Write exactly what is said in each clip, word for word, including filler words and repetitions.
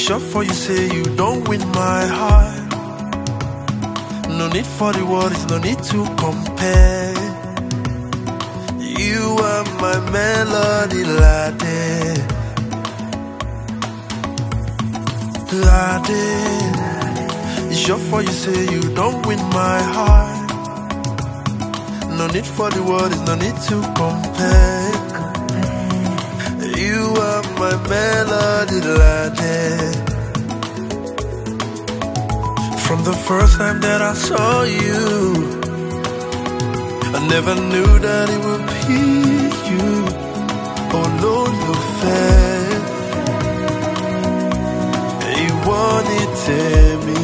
sure for you say you don't win my heart. No need for the words, no need to compare. You are my melody, lade, lade. Sure for you say you don't win my heart. No need for the words, no need to compare. You are my melody, lade. From the first time that I saw you, I never knew that it would be you. Oh Lord, you're fair. You wanted me.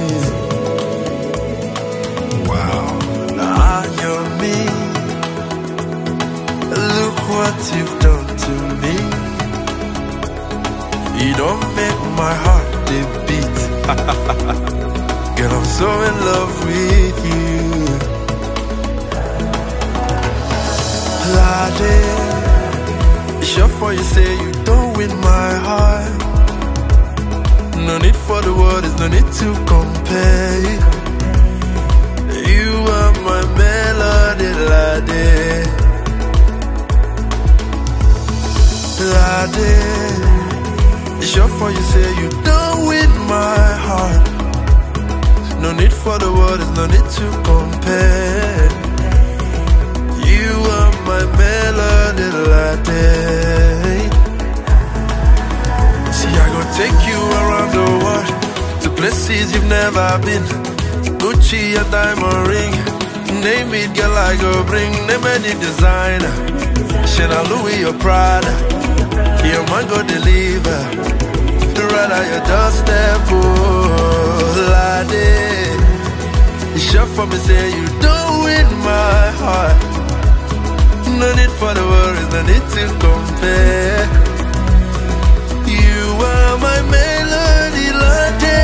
Wow, I am me. Look what you've done to me. You don't make my heart beat. Girl, I'm so in love with you. Lade, sure for you say you don't win my heart. No need for the words, no need to compare. You are my melody, lade, lade. Sure for you say you don't win my heart. No need for the words, no need to compare. You are my melody, lade. See, I go take you around the world to places you've never been. Gucci and diamond ring, name it, girl, I go bring. Name any designer, Chanel, Louis or Prada. Your man go deliver, right at your doorstep, oh, lade. It's sure for me say you don't win my heart. No need for the worries, no need to compare. You are my melody, lade,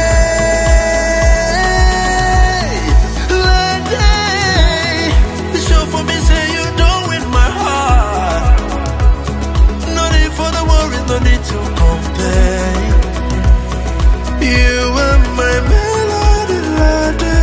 lade. It's sure for me say you don't win my heart. No need for the worries, no need to compare. You are my melody, lade.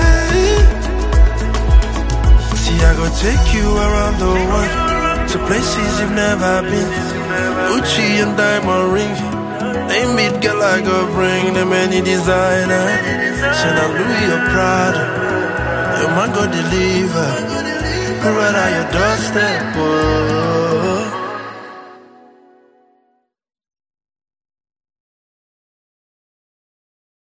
See, I go take you around the world to places you've never been. Gucci and diamond ring, name it, girl, I go bring them any designer. Chanel, Louis or Prada. Your man go deliver, right at your doorstep, oh.